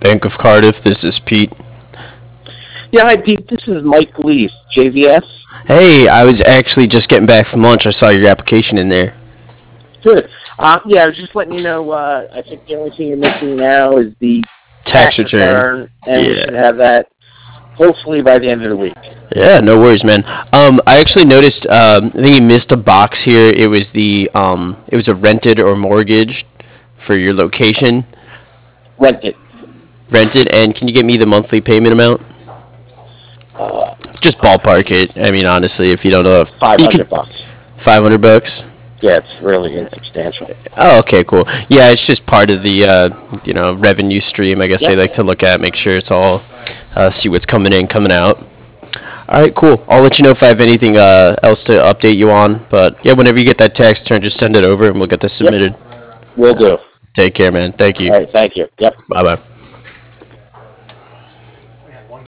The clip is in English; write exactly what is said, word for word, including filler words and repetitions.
Bank of Cardiff. This is Pete. Yeah, hi Pete. This is Mike Lees, J V S. Hey, I was actually just getting back from lunch. I saw your application in there. Good. Uh, yeah, I was just letting you know. Uh, I think the only thing you're missing now is the Tax return. and we Yeah. should have that hopefully by the end of the week. Yeah, no worries, man. Um, I actually noticed. Um, I think you missed a box here. It was the um, it was a rented or mortgaged for your location. Rent it. Rented, and can you get me the monthly payment amount? Uh, Just ballpark it. I mean, honestly, if you don't know, Five you hundred could bucks. five hundred bucks. Yeah, it's really insubstantial. Oh, okay, cool. Yeah, it's just part of the uh, you know revenue stream. I guess Yep. they like to look at, make sure it's all, uh, see what's coming in, coming out. All right, cool. I'll let you know if I have anything uh, else to update you on. But yeah, whenever you get that tax return, just send it over and we'll get this submitted. We'll do. Take care, man. Thank you. All right, thank you. Yep. Bye bye.